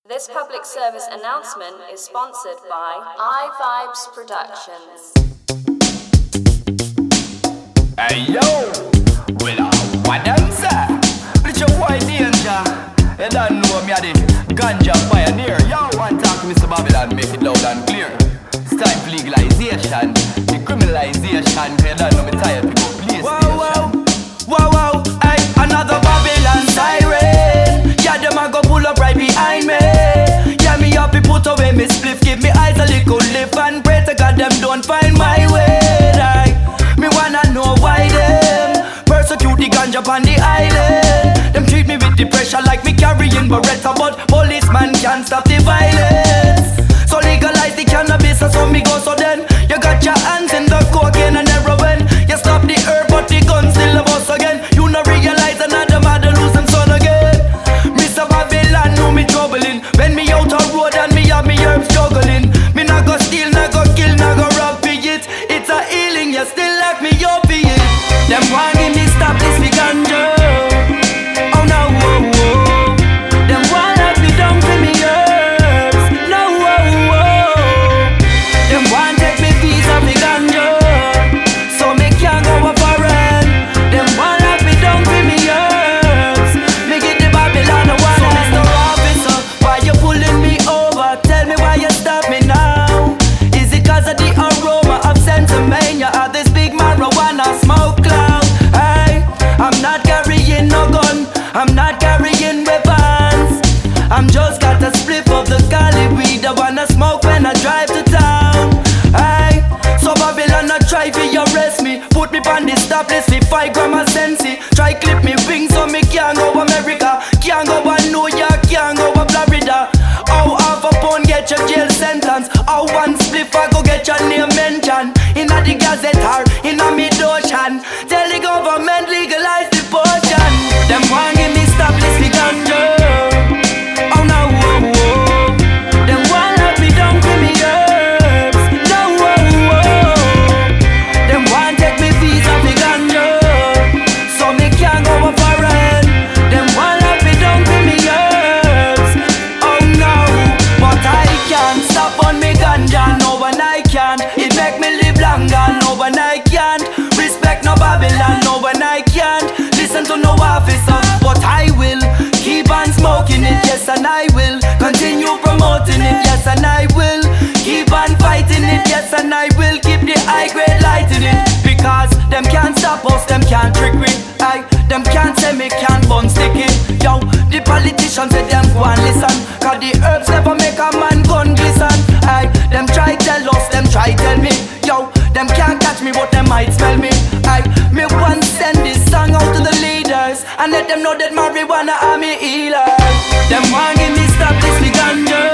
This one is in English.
This public service announcement is sponsored by iVibes Productions. Hey yo, well what dancer? It's your boy Danger. You don't know me, the ganja pioneer. Yo, one talk to Mr. Babylon, make it loud and clear. It's time for legalization, decriminalization. You don't know me tired people, please. Wow, hey, another Babylon siren. Yeah, them a go pull up right behind me. Yeah, me happy put away me spliff, give me eyes a little lip and pray to God them don't find my way. Like, me wanna know why them persecute the ganja on the island. Them treat me with the pressure like me carrying Beretta, but policeman can't stop the violence. So legalize the cannabis, so me go. So then you got your hands in the cocaine and heroin. You stop the herb, but the gun still a bust again. You no realize another mother lose them son again. Mr. Babylon know me troubling. When me out on road and me have me herbs juggling. Me not go steal, not go kill, not go rob for it. It's a healing, you still lock me up for it. Them want give me stop this for ganja. Oh no, oh, oh. Them want lock me down for me herbs. No, oh, oh. Them want take me visa for ganja, so me can't go a foreign. Them want lock me down for me herbs. Me get the Babylon a one. So Mr. Officer, why you pulling me over? Tell me why you stop me now. Is it cause of the aroma of Sentimania or this big marijuana smoke cloud? Hey, I'm not carrying no gun, I'm not carrying weapons. I'm just got a spliff of the Cali weed I wanna smoke when I drive to town. Hey, so Babylon a try fi arrest me, put me on the stop list fi 5 gram of sensi. Try clip me wings so me can't go America, can't go a New York, can't go a Florida. How half a pound get your jail sentence? How one spliff I go get your name mentioned inna the Gazette or inna mid-ocean? Tell the government legalize the potion. Them want give me stop list fi ganja. Oh no, oh, oh. Them want lock me down for me herbs. No, oh, oh. Them want take me visa fi ganja, so me can't go a foreign. Them want lock me down for me herbs. Oh no, but I can't stop on me ganja. No one I can't. It make me live longer. No one I can't. Respect no Babylon. No one I can't. Listen to no officer, but I will keep on smoking it. Yes, and I will continue promoting it. Yes, and I will keep on fighting it. Yes, and I will keep the high grade light in it. Because them can't stop us, them can't trick me. Them can't say me can't bun sticky. Yo, the politicians say them go and listen, cause the herbs never make a man gun glisten. Them try tell us, them try tell me. Yo, them can't catch me but them might smell me. Me want send this song out to the leaders and let them know that marijuana are me healer. Them want give me stop this for ganja.